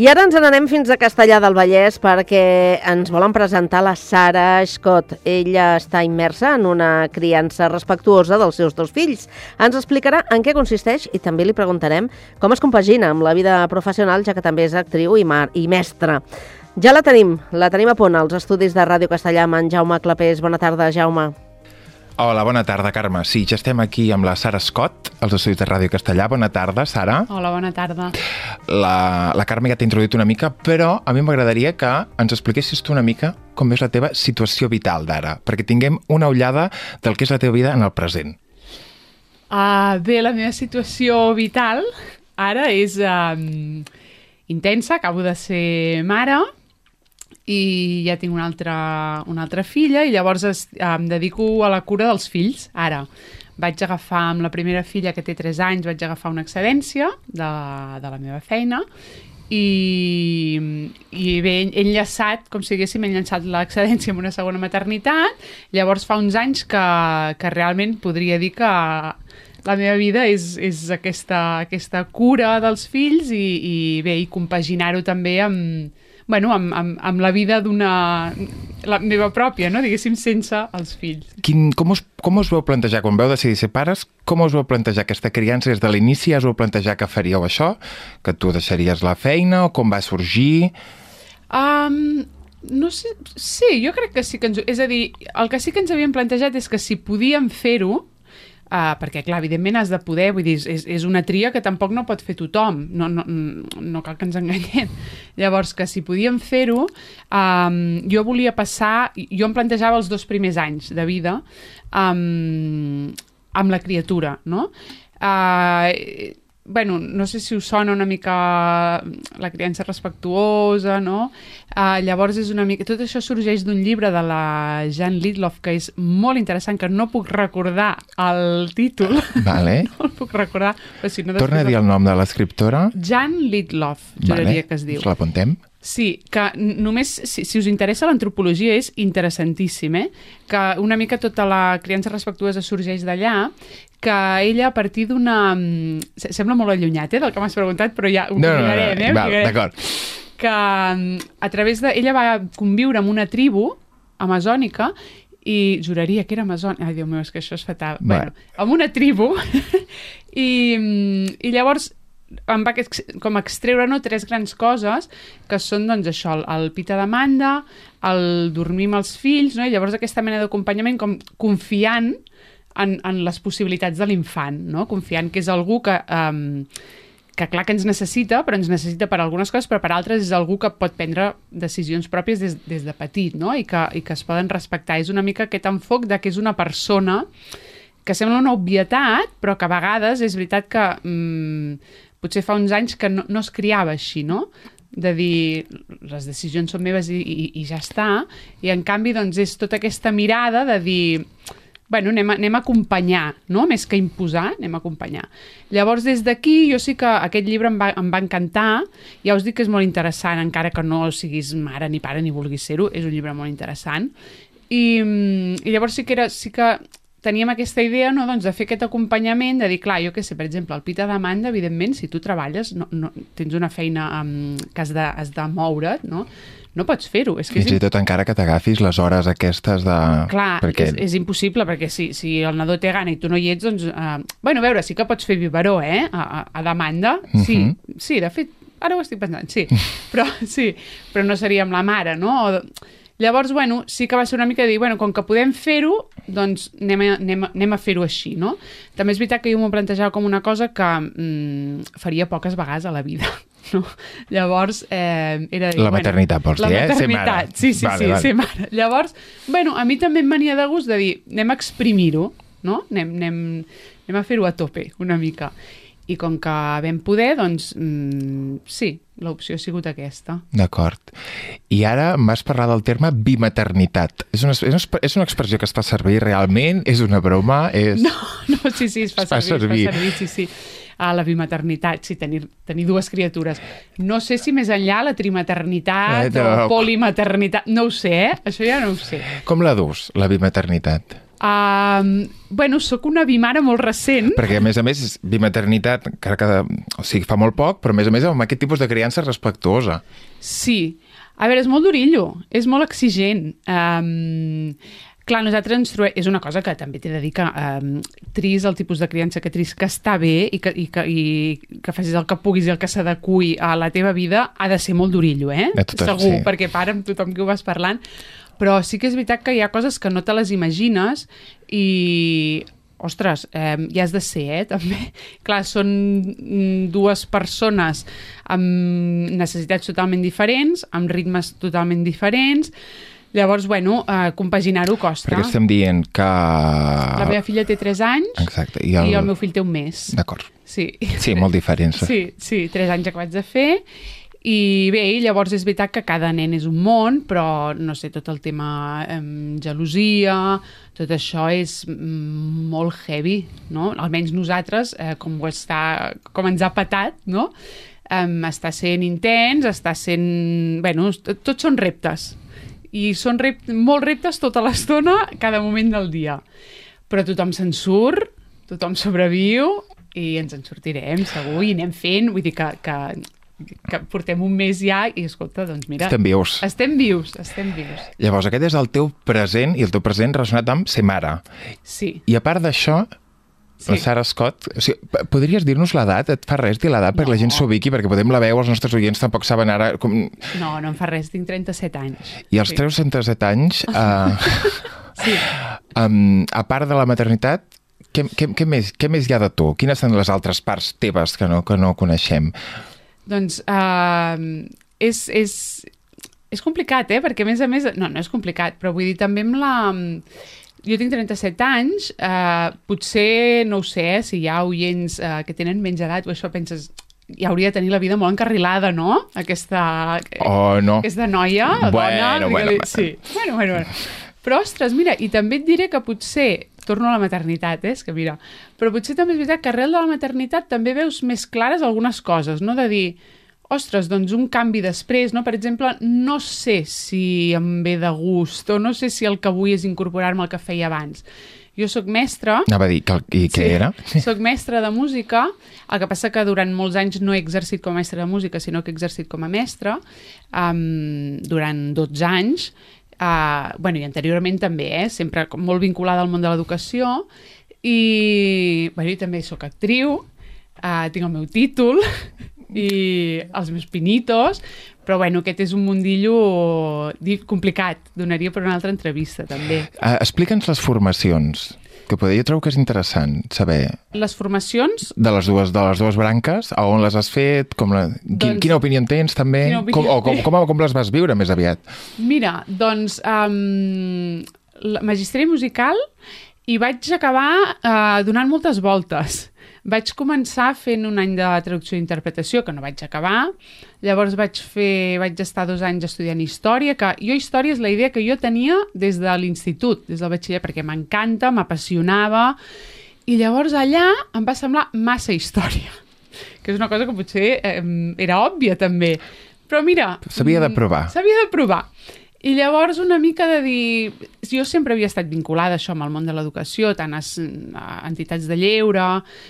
I ara ens n'anem fins a Castellar del Vallès perquè ens volen presentar la Sara Scott. Ella està immersa en una criança respectuosa dels seus dos fills. Ens explicarà en què consisteix i també li preguntarem com es compagina amb la vida professional, ja que també és actriu i mestra. Ja la tenim a punt als estudis de Ràdio Castellar amb en Jaume Clapés. Bona tarda, Jaume. Hola, bona tarda, Carme. Sí, ja estem aquí amb la Sara Scott, als estudis de Ràdio Castellar. Bona tarda, Sara. Hola, bona tarda. La Carme ja t'ha introduït una mica, però a mi m'agradaria que ens expliquessis tu una mica com és la teva situació vital d'ara, perquè tinguem una ullada del que és la teva vida en el present. Bé, la meva situació vital ara és intensa. Acabo de ser mare i ja tinc una altra filla i llavors em dedico a la cura dels fills. Ara vaig agafar, amb la primera filla, que té 3 anys, vaig agafar una excedència de la meva feina i bé, he enllaçat, com si haguéssim enllaçat l'excedència amb una segona maternitat. Llavors fa uns anys que realment podria dir que la meva vida és aquesta cura dels fills i bé, i compaginar-ho també amb la vida la meva pròpia, no? Diguéssim, sense els fills. Com us vau plantejar, quan vau decidir ser pares, com us vau plantejar aquesta criança des de l'inici? Ja us vau plantejar que faríeu això? Que tu deixaries la feina? O com va sorgir? No sé, sí, jo crec que sí que és a dir, el que sí que ens havíem plantejat és que si podíem fer-ho, perquè, clar, evidentment has de poder, vull dir, és una tria que tampoc no pot fer tothom, no cal que ens enganyem. Llavors, que si podíem fer-ho, jo em plantejava els 2 primers anys de vida amb la criatura, no? Bueno, no sé si us sona una mica la criança respectuosa, no? Llavors és una mica... Tot això sorgeix d'un llibre de la Jan Lidloff, que és molt interessant, que no puc recordar el títol. Vale. No el puc recordar. Però si no, torna a dir el nom de l'escriptora. Jan Lidloff, juraria que es diu. Us l'apuntem? Sí, que només, si us interessa l'antropologia, és interessantíssim, que una mica tota la criança respectuosa sorgeix d'allà, que ella a partir d'una... Sembla molt allunyat, del que m'has preguntat, però ja ho mirarem, Val, d'acord. Que a través de... Ella va conviure amb una tribu amazònica i juraria que era amazònica. Ai, Déu meu, és que això és fatal. Bueno, amb una tribu i llavors em va com extreure 3 grans coses, que són doncs això, el pita de manda, el dormir amb els fills, no? I llavors aquesta mena d'acompanyament com confiant en les possibilitats de l'infant, no? Confiant que és algú que clar que ens necessita, però ens necessita per algunes coses, però per altres és algú que pot prendre decisions pròpies des de petit, no? I que es poden respectar. És una mica aquest enfoc de que és una persona que sembla una obvietat, però que a vegades és veritat que potser fa uns anys que no es criava així, no? De dir, les decisions són meves i ja està, i en canvi doncs és tota aquesta mirada de dir, bueno, anem a acompanyar, no? Més que imposar, anem a acompanyar. Llavors, des d'aquí, jo sí que aquest llibre em va encantar, ja us dic que és molt interessant, encara que no siguis mare ni pare ni vulguis ser-ho, és un llibre molt interessant. I llavors sí que teníem aquesta idea, no, doncs, de fer aquest acompanyament, de dir, clar, jo què sé, per exemple, el pita de manda, evidentment, si tu treballes, tens una feina que has de moure't, no? No pots fer-ho. Fins i tot encara que t'agafis les hores aquestes de... Clar, és impossible, perquè si el nadó té gana i tu no hi ets, doncs... Bueno, a veure, sí que pots fer biberó, a demanda. Sí, de fet, ara ho estic pensant, sí. Però no seria amb la mare, no? Llavors, bueno, sí que va ser una mica de dir, bueno, com que podem fer-ho, doncs anem a fer-ho així, no? També és veritat que jo m'ho plantejava com una cosa que faria poques vegades a la vida, no? Llavors, era dir... La maternitat, vols dir, La maternitat, sí, ser mare. Llavors, bueno, a mi també em venia de gust de dir, anem a exprimir-ho, no? Anem a fer-ho a tope, una mica. I com que vam poder, doncs, sí, l'opció ha sigut aquesta. D'acord. I ara em vas parlar del terme bimaternitat. És una expressió que es fa servir realment? És una broma? No, sí, es fa servir, sí. A la bimaternitat, sí, tenir 2 criatures. No sé si més enllà la trimaternitat o polimaternitat, no ho sé, això ja no ho sé. Com la dus, la bimaternitat? Bueno, sóc una bimare molt recent. Perquè, a més, bimaternitat, encara que fa molt poc, però a més, amb aquest tipus de criança respectuosa. Sí. A veure, és molt durillo, és molt exigent. Clar, nosaltres és una cosa que també t'he de dir que tris el tipus de criança que tris que està bé i que facis el que puguis i el que s'adequi a la teva vida ha de ser molt durillo, segur, perquè para amb tothom que ho vas parlant. Però sí que és veritat que hi ha coses que no te les imagines i, ostres, hi has de ser, també. Clar, són dues persones amb necessitats totalment diferents, amb ritmes totalment diferents. Llavors, bueno, compaginar-ho costa. Perquè estem dient que... La meva filla té 3 anys. Exacte, i el meu fill té 1 mes. D'acord. Sí, molt diferents. Sí, 3 anys acabats de fer. I bé, llavors és veritat que cada nen és un món, però, no sé, tot el tema gelosia, tot això és molt heavy, no? Almenys nosaltres, com ens ha patat, no? Està sent intens, està sent... Bueno, tots són reptes. I són molts reptes tota l'estona, cada moment del dia. Però tothom se'n surt, tothom sobreviu i ens en sortirem, segur, i anem fent. Vull dir que portem 1 mes ja i, escolta, doncs mira... Estem vius. Estem vius. Llavors, aquest és el teu present i el teu present relacionat amb ser mare. Sí. I a part d'això, la Sara Scott... O sigui, podries dir-nos l'edat? Et fa res dir l'edat perquè la gent s'ubiqui? Perquè podem la veu, els nostres oients tampoc saben ara... No em fa res, tinc 37 anys. I als teus 37 anys, sí. A part de la maternitat, què més hi ha de tu? Quines són les altres parts teves que no coneixem? Doncs és complicat, perquè a més... No és complicat, però vull dir, també amb la... Jo tinc 37 anys, potser, no ho sé, si hi ha oients que tenen menys edat o això penses, ja hauria de tenir la vida molt encarrilada, no? Aquesta noia, dona... Sí. Bueno. Però, ostres, mira, i també et diré que potser, torno a la maternitat, és que mira, però potser també és veritat que arrel de la maternitat també veus més clares algunes coses, no? De dir, ostres, doncs un canvi després, no? Per exemple, no sé si em ve de gust o no sé si el que vull és incorporar-me al que feia abans. Jo sóc mestra... Anava a dir, i què era? Soc mestra de música, el que passa que durant molts anys no he exercit com a mestra de música, sinó que he exercit com a mestra durant 12 anys, i anteriorment també, sempre molt vinculada al món de l'educació, i també soc actriu, tinc el meu títol i els meus pinitos, però aquest és un mundillo complicat, donaria per una altra entrevista també. Explica'ns les formacions, que jo trobo que és interessant saber. Les formacions? De les dues branques, a on les has fet, quina opinió en tens també, com les vas viure més aviat? Mira, doncs magisteri musical i vaig acabar donant moltes voltes. Vaig començar fent un any de traducció i interpretació, que no vaig acabar. Llavors vaig estar 2 anys estudiant història, que jo història és la idea que jo tenia des de l'institut, des del batxiller, perquè m'encanta, m'apassionava, i llavors allà em va semblar massa història, que és una cosa que potser era òbvia també. Però mira... S'havia de provar. I llavors una mica de dir... Jo sempre havia estat vinculada això amb el món de l'educació, tant a entitats de lleure,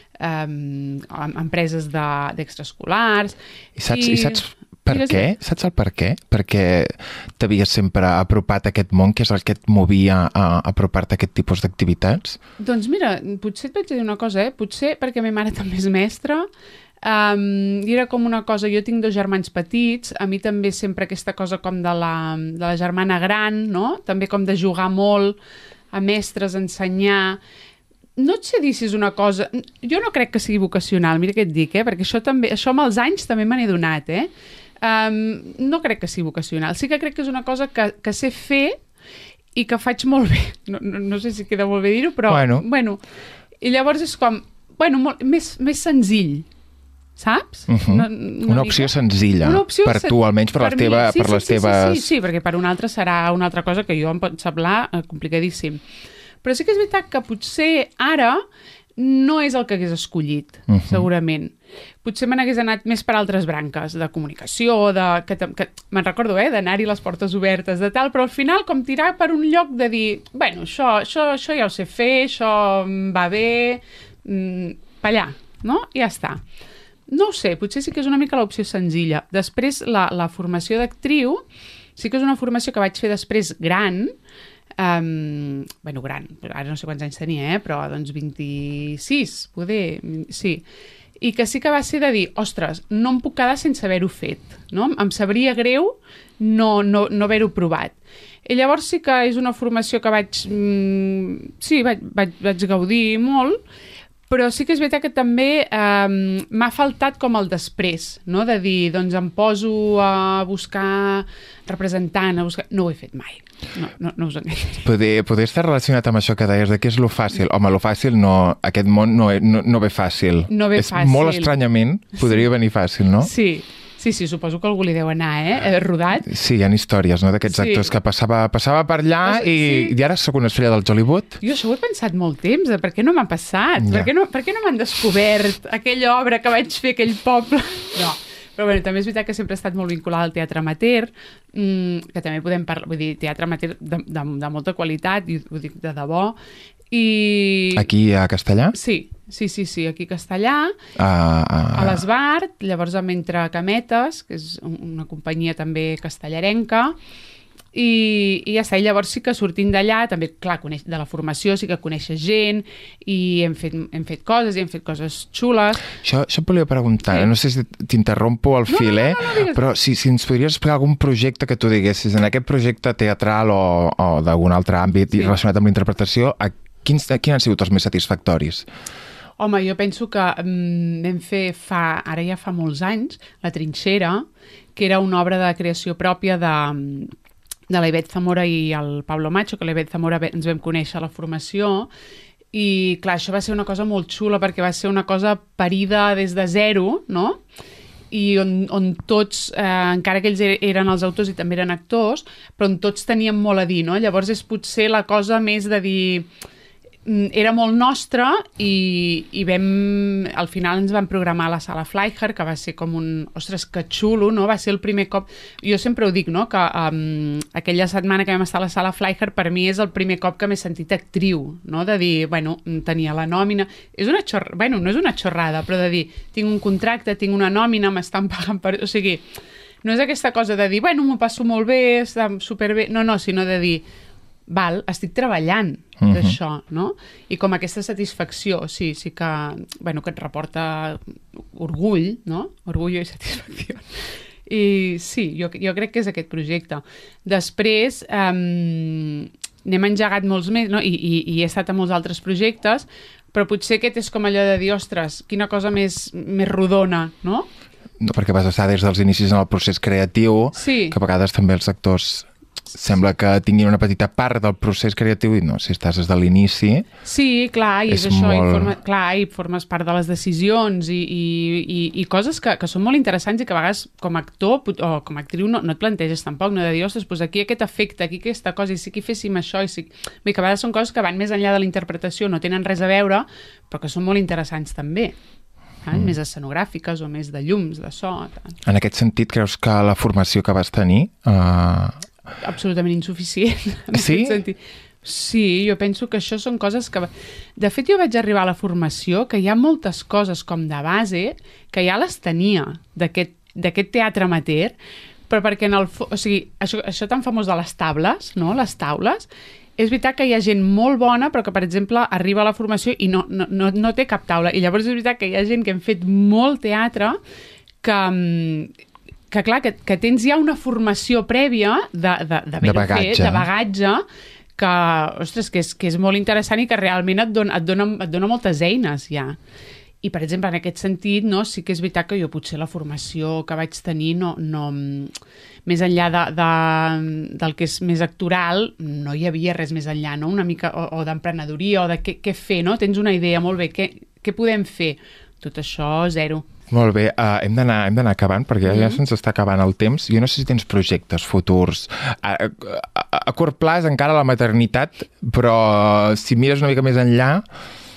empreses d'extraescolars... I saps per què? Saps el per què? Perquè t'havies sempre apropat a aquest món, que és el que et movia a apropar-te a aquest tipus d'activitats? Doncs mira, potser et vaig dir una cosa, potser perquè ma mare també és mestra, i era com una cosa, jo tinc 2 germans petits, a mi també sempre aquesta cosa com de la germana gran, no? També com de jugar molt a mestres, ensenyar... No et sé dir si és una cosa... Jo no crec que sigui vocacional, mira què et dic, perquè això amb els anys també me n'he donat, no crec que sigui vocacional. Sí que crec que és una cosa que sé fer i que faig molt bé. No sé si queda molt bé dir-ho, però... Bueno. I llavors és com... més senzill, saps? Una opció senzilla, per tu, almenys per les teves... Sí, perquè per un altre serà una altra cosa que jo em pot semblar complicadíssim. Però sí que és veritat que potser ara no és el que hagués escollit, segurament. Potser me n'hagués anat més per altres branques, de comunicació, me'n recordo, d'anar-hi les portes obertes, de tal, però al final com tirar per un lloc de dir, bueno, això ja ho sé fer, això va bé, per allà, no? I ja està. No ho sé, potser sí que és una mica l'opció senzilla. Després, la formació d'actriu sí que és una formació que vaig fer després gran, gran, ara no sé quants anys tenia, però doncs 26, poder, sí. I que sí que va ser de dir, ostres, no em puc quedar sense haver-ho fet, no? Em sabria greu no haver-ho provat. I llavors sí que és una formació que vaig gaudir molt, però sí que és veritat que també m'ha faltat com el després, no? De dir, doncs em poso a buscar representant, no ho he fet mai. No us enganyaré. Poder estar relacionat amb això que deies, de què és lo fàcil? Home, lo fàcil no, aquest món no ve fàcil. No ve fàcil. Molt estranyament podria venir fàcil, no? Sí, suposo que algú li deu anar, rodat. Sí, hi ha històries, no?, d'aquests actors que passava per allà i ara sóc una estrella del Hollywood. Jo això ho he pensat molt temps, per què no m'ha passat? Ja. Per què no m'han descobert aquella obra que vaig fer, aquell poble? No. Però bueno, també és veritat que sempre he estat molt vinculada al teatre amateur, que també podem parlar, vull dir, teatre amateur de molta qualitat, i ho dic de debò. Aquí a Castellà? Sí, aquí a Castellà, a l'Esbart, llavors amb Entre Cametes, que és una companyia també castellarenca, i ja està, i llavors sí que sortint d'allà, també, clar, de la formació sí que coneixes gent, i hem fet coses, i hem fet coses xules. Això et volia preguntar, no sé si t'interrompo al fil, digues. Però si ens podries explicar algun projecte que tu diguessis, en aquest projecte teatral o d'algun altre àmbit relacionat amb la interpretació, quins han sigut els més satisfactoris? Home, jo penso que vam fer ara ja fa molts anys, La Trinxera, que era una obra de creació pròpia de la Ivette Zamora i el Pablo Macho, que la Ivette Zamora ens vam conèixer a la formació, i clar, això va ser una cosa molt xula, perquè va ser una cosa parida des de zero, no?, i on tots, encara que ells eren els autors i també eren actors, però on tots teníem molt a dir, no? Llavors és potser la cosa més de dir... Era molt nostre i al final ens van programar a la Sala Fleischer, que va ser com ostres, que xulo, no? Va ser el primer cop... Jo sempre ho dic, no?, que aquella setmana que vam estar a la Sala Fleischer per mi és el primer cop que m'he sentit actriu, no?, de dir, bueno, tenia la nòmina... no és una xorrada, però de dir, tinc un contracte, tinc una nòmina, m'estan pagant per... O sigui, no és aquesta cosa de dir, bueno, m'ho passo molt bé, està superbé... No, sinó de dir... estic treballant d'això, no? I com aquesta satisfacció, sí que, bueno, que et reporta orgull, no? Orgullo i satisfacció. I sí, jo crec que és aquest projecte. Després, n'hem engegat molts més, no? I he estat a molts altres projectes, però potser aquest és com allò de dir, ostres, quina cosa més rodona, no? No, perquè vas estar des dels inicis en el procés creatiu, que a vegades també els actors... Sembla que tinguin una petita part del procés creatiu i no, si estàs des de l'inici... Sí, clar, i és això, i formes part de les decisions i coses que són molt interessants i que a vegades com a actor o com a actriu no et planteges tampoc, no de dir, ostres, doncs aquí aquest efecte, aquí aquesta cosa, i sí que féssim això, i sí... Bé, que a vegades són coses que van més enllà de la interpretació, no tenen res a veure, però que són molt interessants també. Més escenogràfiques o més de llums, de so... En aquest sentit, creus que la formació que vas tenir... absolutament insuficient. Sí? Sí, jo penso que això són coses que... De fet, jo vaig arribar a la formació que hi ha moltes coses com de base que ja les tenia d'aquest teatre amateur, però perquè en el... O sigui, això tan famós de les tables, no?, les taules, és veritat que hi ha gent molt bona, però que, per exemple, arriba a la formació i no té cap taula. I llavors és veritat que hi ha gent que hem fet molt teatre que clar, que tens ja una formació prèvia de bagatge, que, ostres, que és molt interessant i que realment et dona moltes eines ja. I, per exemple, en aquest sentit, no, sí que és veritat que jo potser la formació que vaig tenir, més enllà del que és més actoral, no hi havia res més enllà, no? Una mica o d'emprenedoria o de què fer, no? Tens una idea, molt bé, què podem fer? Tot això, zero. Molt bé, hem d'anar acabant perquè ja se'ns està acabant el temps. Jo no sé si tens projectes futurs. A curt plaç encara la maternitat, però si mires una mica més enllà...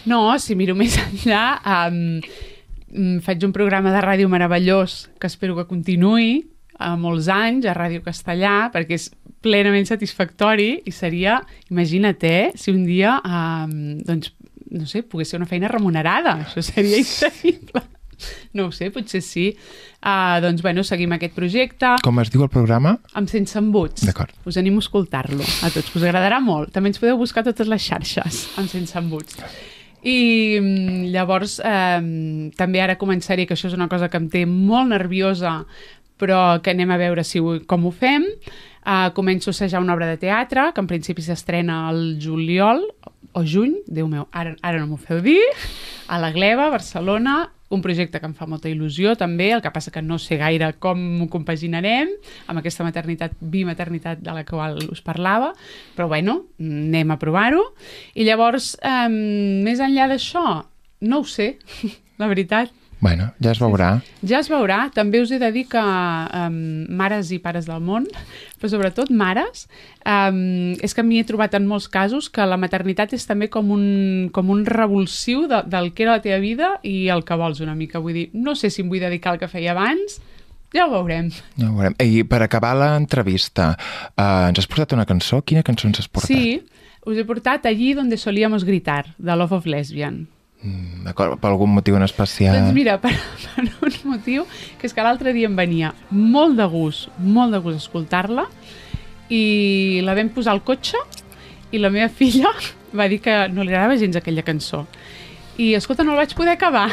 No, si miro més enllà, faig un programa de ràdio meravellós que espero que continuï molts anys a Ràdio Castellà, perquè és plenament satisfactori i seria, imagina't, si un dia, doncs, no sé, pogués ser una feina remunerada. Això seria increïble. No ho sé, potser sí. Doncs, bueno, seguim aquest projecte. Com es diu el programa? Amb Sense Embuts. D'acord. Us animo a escoltar-lo a tots, que us agradarà molt. També ens podeu buscar a totes les xarxes amb Sense Embuts. I llavors també ara començaré, que això és una cosa que em té molt nerviosa, però que anem a veure com ho fem. Començo a assajar una obra de teatre, que en principi s'estrena al juliol o juny, Déu meu, ara no m'ho feu dir, a la Gleva, Barcelona, un projecte que em fa molta il·lusió també, el que passa que no sé gaire com ho compaginarem amb aquesta bimaternitat de la qual us parlava, però bueno, anem a provar-ho. I llavors, més enllà d'això, no ho sé, la veritat. Bueno, ja es veurà. Ja es veurà. També us he de dir que mares i pares del món, però sobretot mares, és que m'hi he trobat en molts casos que la maternitat és també com un revulsiu del que era la teva vida i el que vols una mica. Vull dir, no sé si em vull dedicar al que feia abans, ja ho veurem. Ja ho veurem. I per acabar l'entrevista, ens has portat una cançó? Quina cançó ens has portat? Sí, us he portat Allí donde solíamos gritar, de Love of Lesbian. D'acord, per algun motiu en especial? Doncs mira, per un motiu, que és que l'altre dia em venia molt de gust escoltar-la, i la vam posar al cotxe i la meva filla va dir que no li agradava gens aquella cançó. I, escolta, no la vaig poder acabar.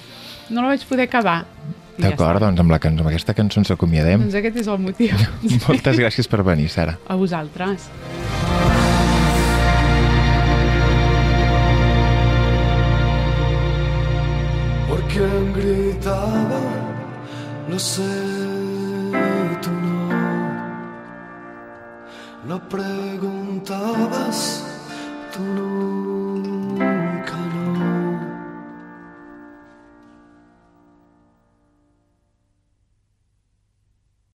D'acord, doncs amb aquesta cançó ens acomiadem. Doncs aquest és el motiu. Moltes gràcies per venir, Sara. A vosaltres. ¿Quién gritaba? Lo sé, tú no. Lo preguntabas, tú no.